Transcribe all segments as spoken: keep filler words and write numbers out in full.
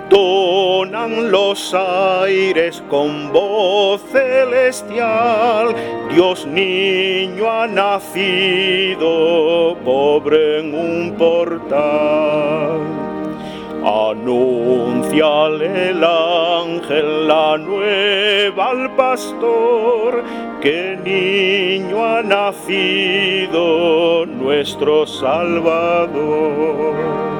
Entonan los aires con voz celestial, Dios niño ha nacido, pobre en un portal. Anúnciale el ángel la nueva al pastor, que niño ha nacido, nuestro Salvador.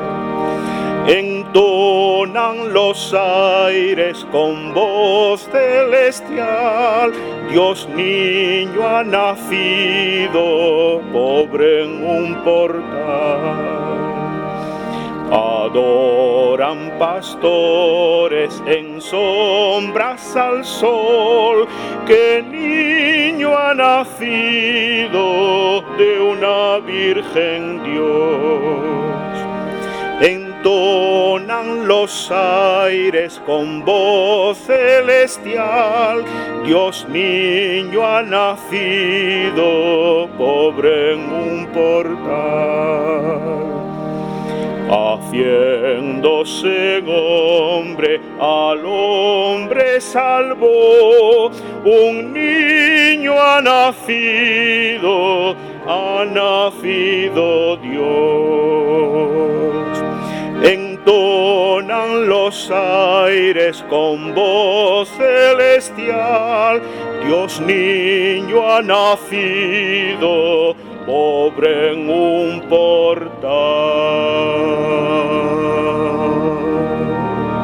Entonan los aires con voz celestial, Dios niño ha nacido, pobre en un portal. Adoran pastores en sombras al sol, que niño ha nacido de una virgen Dios. Entonan los aires con voz celestial, Dios niño ha nacido, pobre en un portal. Haciéndose hombre, al hombre salvó, un niño ha nacido, ha nacido Dios. Entonan los aires con voz celestial, Dios niño ha nacido, pobre en un portal.